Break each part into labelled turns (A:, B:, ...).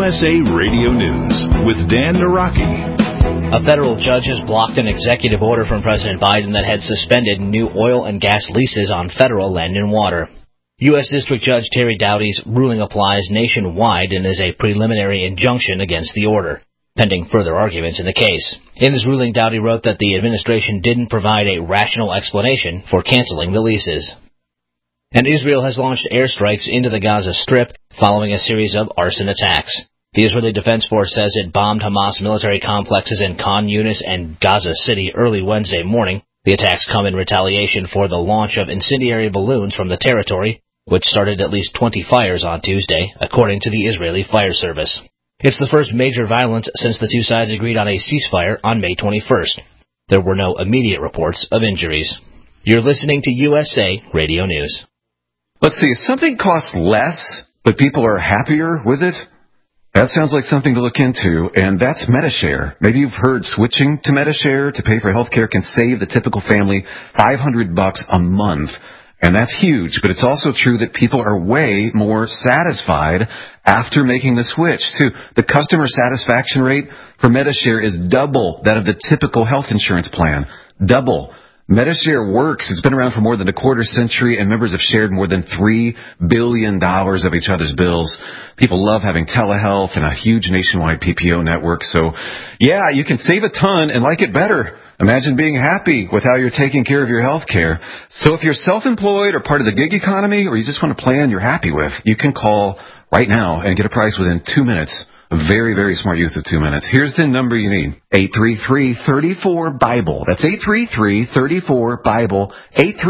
A: USA Radio News with Dan Naraki.
B: A federal judge has blocked an executive order from President Biden that had suspended new oil and gas leases on federal land and water. U.S. District Judge Terry Doughty's ruling applies nationwide and is a preliminary injunction against the order, pending further arguments in the case. In his ruling, Doughty wrote that the administration didn't provide a rational explanation for canceling the leases. And Israel has launched airstrikes into the Gaza Strip following a series of arson attacks. The Israeli Defense Force says it bombed Hamas military complexes in Khan Yunis and Gaza City early Wednesday morning. The attacks come in retaliation for the launch of incendiary balloons from the territory, which started at least 20 fires on Tuesday, according to the Israeli Fire Service. It's the first major violence since the two sides agreed on a ceasefire on May 21st. There were no immediate reports of injuries. You're listening to USA Radio News.
C: Let's see, if something costs less, but people are happier with it, that sounds like something to look into, and that's Medi-Share. Maybe you've heard switching to Medi-Share to pay for health care can save the typical family $500 a month, and that's huge, but it's also true that people are way more satisfied after making the switch, too. The customer satisfaction rate for Medi-Share is double that of the typical health insurance plan. Double. Medi-Share works. It's been around for more than a quarter century, and members have shared more than $3 billion of each other's bills. People love having telehealth and a huge nationwide PPO network. So, yeah, you can save a ton and like it better. Imagine being happy with how you're taking care of your health care. So if you're self-employed or part of the gig economy, or you just want a plan you're happy with, you can call right now and get a price within 2 minutes. A very, very smart use of 2 minutes. Here's the number you need. 833-34-BIBLE. That's 833-34-BIBLE.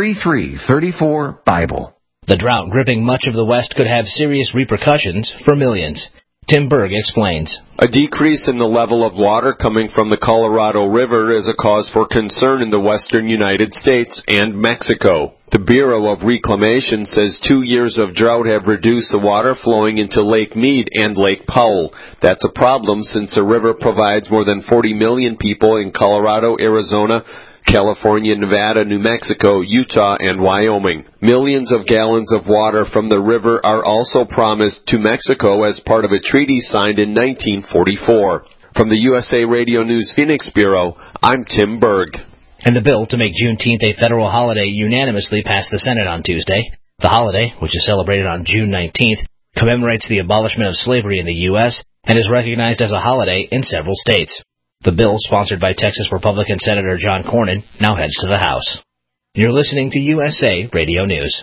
C: 833-34-BIBLE.
B: The drought gripping much of the West could have serious repercussions for millions. Tim Berg explains.
D: A decrease in the level of water coming from the Colorado River is a cause for concern in the western United States and Mexico. The Bureau of Reclamation says 2 years of drought have reduced the water flowing into Lake Mead and Lake Powell. That's a problem since the river provides more than 40 million people in Colorado, Arizona, California, Nevada, New Mexico, Utah, and Wyoming. Millions of gallons of water from the river are also promised to Mexico as part of a treaty signed in 1944. From the USA Radio News Phoenix Bureau, I'm Tim Berg.
B: And the bill to make Juneteenth a federal holiday unanimously passed the Senate on Tuesday. The holiday, which is celebrated on June 19th, commemorates the abolishment of slavery in the U.S. and is recognized as a holiday in several states. The bill, sponsored by Texas Republican Senator John Cornyn, now heads to the House. You're listening to USA Radio News.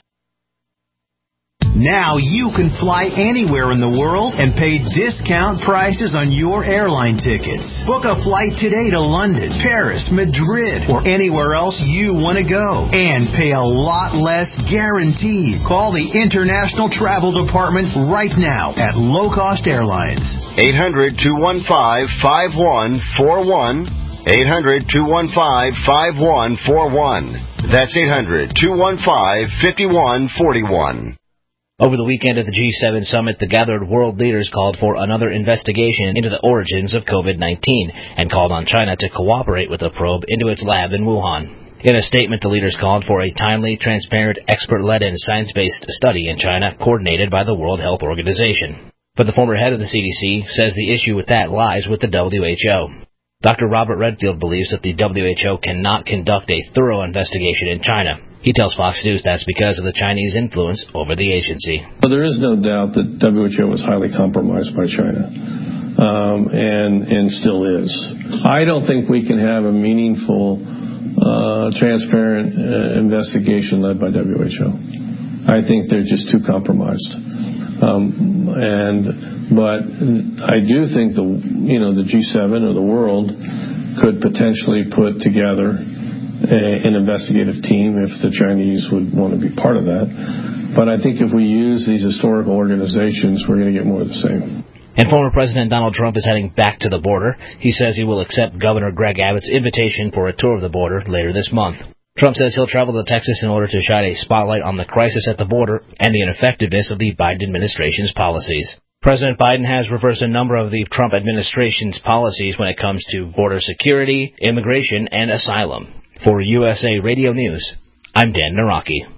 E: Now you can fly anywhere in the world and pay discount prices on your airline tickets. Book a flight today to London, Paris, Madrid, or anywhere else you want to go. And pay a lot less guaranteed. Call the International Travel Department right now at Low Cost Airlines.
F: 800-215-5141. 800-215-5141. That's 800-215-5141.
B: Over the weekend at the G7 summit, the gathered world leaders called for another investigation into the origins of COVID-19 and called on China to cooperate with the probe into its lab in Wuhan. In a statement, the leaders called for a timely, transparent, expert-led and science-based study in China coordinated by the World Health Organization. But the former head of the CDC says the issue with that lies with the WHO. Dr. Robert Redfield believes that the WHO cannot conduct a thorough investigation in China. He tells Fox News that's because of the Chinese influence over the agency.
G: Well, there is no doubt that WHO was highly compromised by China, and still is. I don't think we can have a meaningful, transparent investigation led by WHO. I think they're just too compromised. But I do think the G7 or the world could potentially put together an investigative team if the Chinese would want to be part of that. But I think if we use these historical organizations, we're going to get more of the same.
B: And former President Donald Trump is heading back to the border. He says he will accept Governor Greg Abbott's invitation for a tour of the border later this month. Trump says he'll travel to Texas in order to shine a spotlight on the crisis at the border and the ineffectiveness of the Biden administration's policies. President Biden has reversed a number of the Trump administration's policies when it comes to border security, immigration, and asylum. For USA Radio News, I'm Dan Naraki.